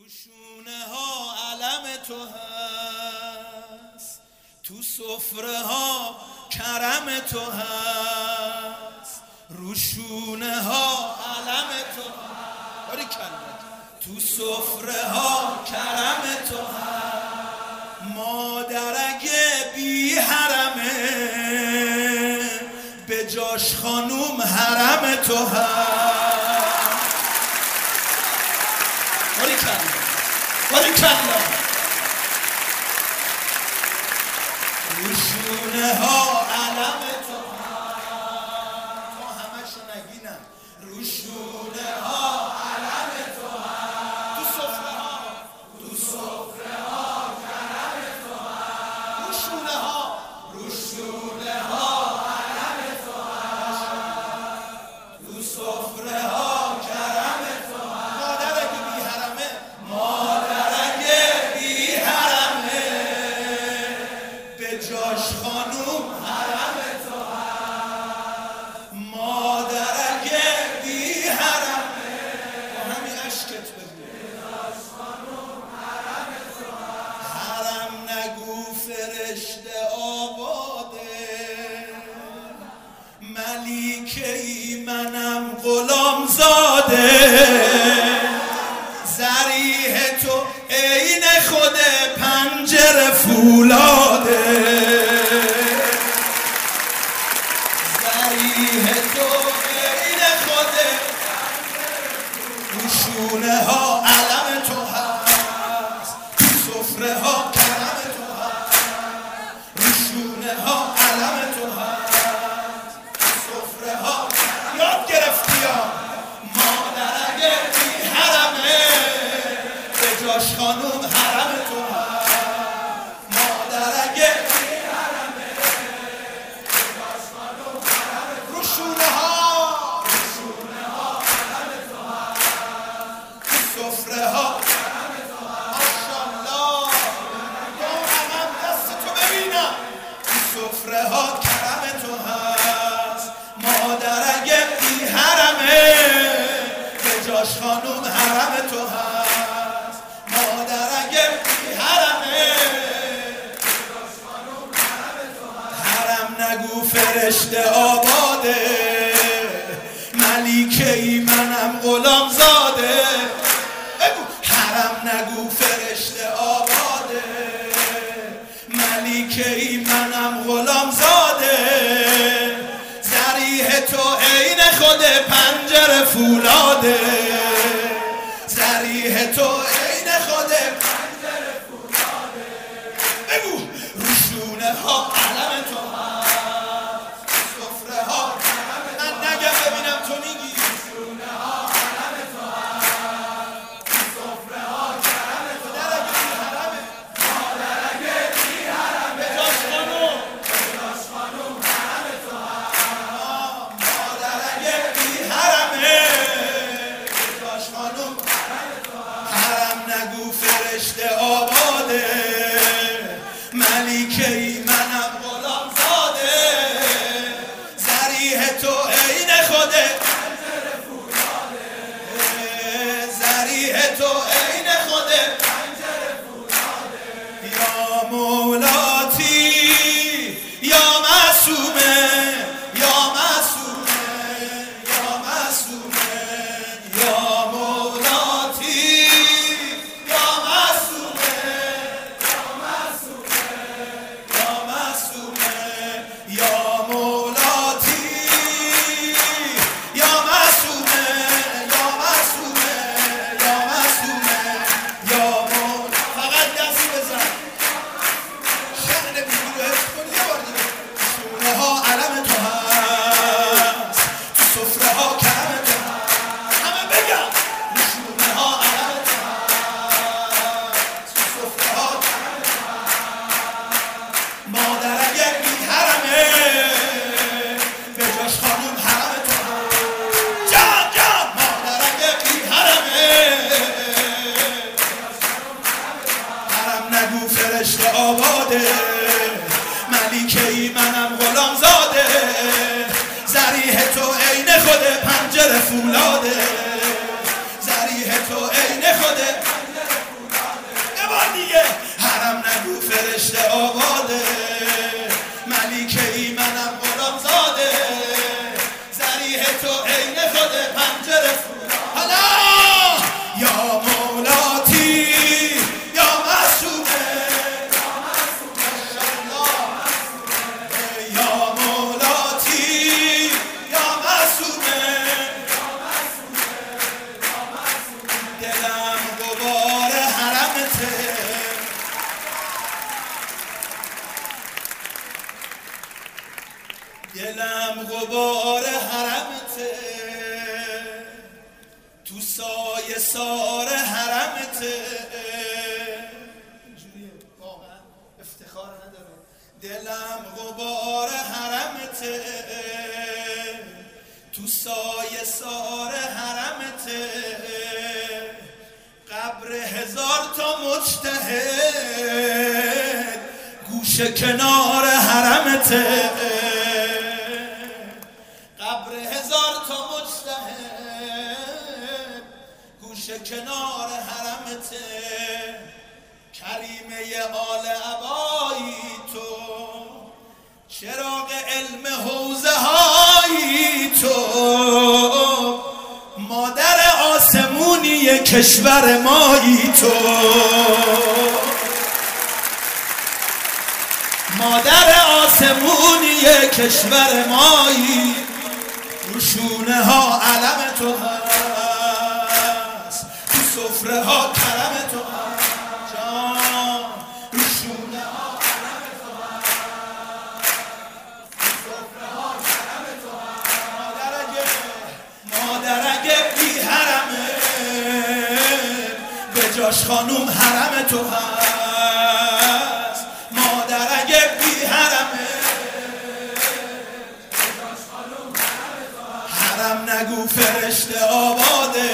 روشونه ها علم تو هست، تو سفره ها کرم تو هست. روشونه ها علم تو هست، تو سفره ها کرم تو هست. مادر اگه بی حرمه به جاش خانوم حرم تو هست. باریکلا روشونه ها علم تو هست، تو همه شو نگینم. روشونه ها علم تو هست، تو سفره ها کرم تو هست. روشونه ها علم تو هست، تو سفره ها کرم تو هست. مادر اگه بی حرمه، جاش خانوم حرم تو هست. مادر اگه بی حرمه با همین عشقت بگو جاش خانوم حرم تو هست. حرم نگو فرشته آباده، ملیکه ای منم غلام زاده. ذریح تو عین خود پنجره فولاده، ذریح تو عین خود. روشونه ها علم تو هست، سفره ها کرم تو هست. روشونه ها علم تو هست، سفره ها یاد گرفتی ها. مادر اگه بی حرمه به جاش خانوم حرم تو هست. مادر اگه بی حرمه به جاش خانوم حرم تو هست. روشونه ها علم تو هست، سفره ها کرم تو هست. ماشالله دارم دست تو ببینم. سفره ها کرم تو هست. مادر اگه بی حرمه به جاش خانوم حرم تو هست. مادر اگه بی حرمه به جاش خانوم حرم تو هست. حرم نگو فرشته آباده، ملیکه ای منم غلام زاده. حرم نگو فرشته آباده، ملیکه ای منم غلام زاده. ذریح تو عین خود پنجره فولاده، ذریح تو عین خود پنجره فولاده. بگو روشونه ها علم تو هست، سفره ها کرم تو هست. من نگم ببینم تو میگی. روشونه ها علم تو هست، سفره ها کرم تو هست. مادر اگه بی حرمه، مادر اگه بی حرمه به جاش خانوم حرم تو هست. مادر اگه بی حرمه به جاش خانوم حرم تو هست. حرم نگو فرشته آباده، ملیکه ای منم غلام زاده. ذریح تو عین خود پنجره فولاده، ذریح تو عین خود پنجره فولاده. یا مولاتی یا معصومه، یا معصومه، یا معصومه. یا مولاتی یا معصومه، یا معصومه، یا معصومه. یا مولاتی یا معصومه، یا معصومه، یا معصومه. یا مولا فقط دست بزن شأن بیرو حفظ کن. یه بار دیگه روشونه ها علم تو هست، تو سفره ها کرم تو هست. همه بگم روشونه ها علم تو هست، تو سفره ها کرم تو هست. مادر اگه بی حرمه به جاش خانوم حرم تو هست. جان مادر اگه بی حرمه حرم نگو فرشته آباده، ملیکه ای منم غلام زاده. ذریح تو عین خود پنجره فولاده، ذریح تو عین خود غبار حرمته، تو سایه سار حرمته. اینجوریه واقعا افتخار نداره. دلم غبار حرمته، تو سایه سار حرمته. قبر 1000 تا مجتهد گوشه کنار حرمته. قبر 1000 تا مجتهد گوشه کنار حرمته. کریمه آل عبایی تو، چراغ علم حوزه هایی تو. مادر آسمونی کشور مایی تو، مادر آسمونی کشور مایی. روشونه ها علم تو هست، تو سفره ها کرم تو هست جان. روشونه ها علم تو هست، تو سفره ها کرم تو هست. مادر اگه بی حرمه، به جاش خانوم حرم تو هست. مادر اگه بی حرمه، حرم نگو فرشته آباده.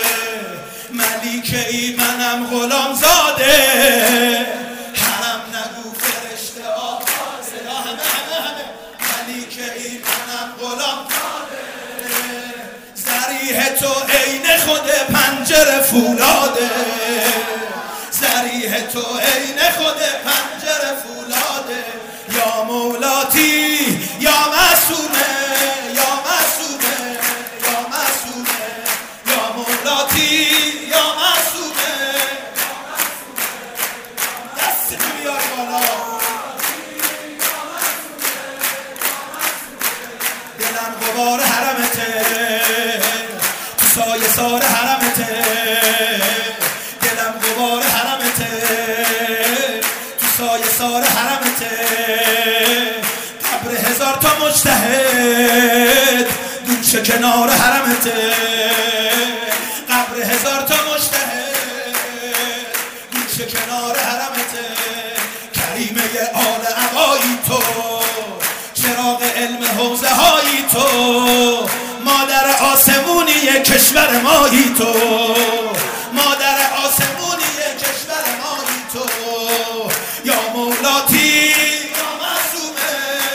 ملیکه ای منم غلام زاده. حرم نگو فرشته آباده. همه ملیکه ای منم غلام زاده. ذریح تو عین خود پنجره فولاده. ذریح تو عین خود پنجره فولاده. یا مولاتی یا معصومه، یا معصومه، یا معصومه، یا مولاتی یا معصومه. دستی بیار بالا. دلم غبار حرمته، تو سایه سار حرمته. دلم غبار حرمته، تو سایه سار حرمته. قبر 1000 تا مجتهد گوشه کنار حرمته. قبر 1000 تا مجتهد گوشه کنار حرمته. کریمه آل عبایی تو، چراغ علم حوزه هایی تو. مادر آسمونی کشور مایی تو، مادر آسمونی کشور مایی تو. یا مولاتی یا معصومه،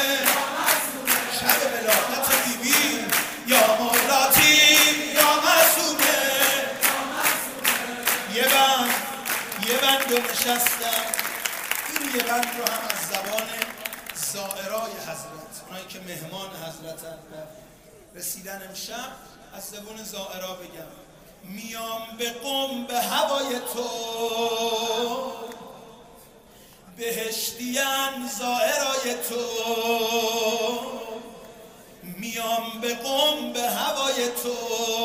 شب ولادت بیبی. یا مولاتی یا معصومه. یه بند رو نشستم. این یه بند رو هم از زبان زائرای حضرت، اونایی که مهمان حضرتن و رسیدن امشب، از زبان زائرا بگم. میام به قم به هوای تو، بهشتیان زائرای تو. میام به قم به هوای تو،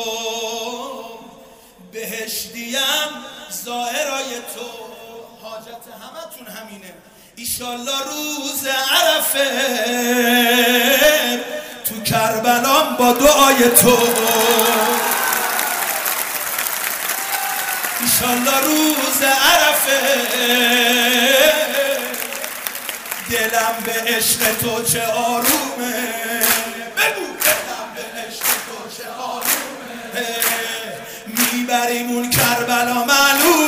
بهشتیان زائرای تو. حاجت همتون همینه. ایشالله روز عرفه تو کربلام با دعای تو. ایشالله روز عرفه دلم به عشق تو چه آرومه. بگو دلم به عشق تو چه آرومه. میبریم اون کربلا معلوم